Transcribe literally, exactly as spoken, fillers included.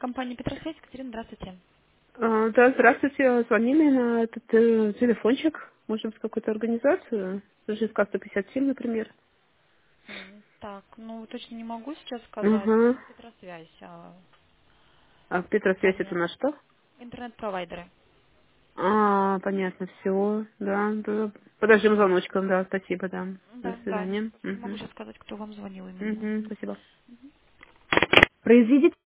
Компания Петросвязь, Екатерина, здравствуйте. А, Да, здравствуйте. Звонили на этот э, телефончик. Может быть, какую-то организацию? ЖСК сто пятьдесят семь, например. М, Так, ну точно не могу сейчас сказать. Ага. Мы Петросвязь, а, А Петросвязь это компания, на что? интернет-провайдеры. А, понятно, все. Да, да. Подождем звоночком, да, спасибо, да. До Да, да. свидания. Не могу Угу. сейчас сказать, кто вам звонил именно. Угу, спасибо. Произведите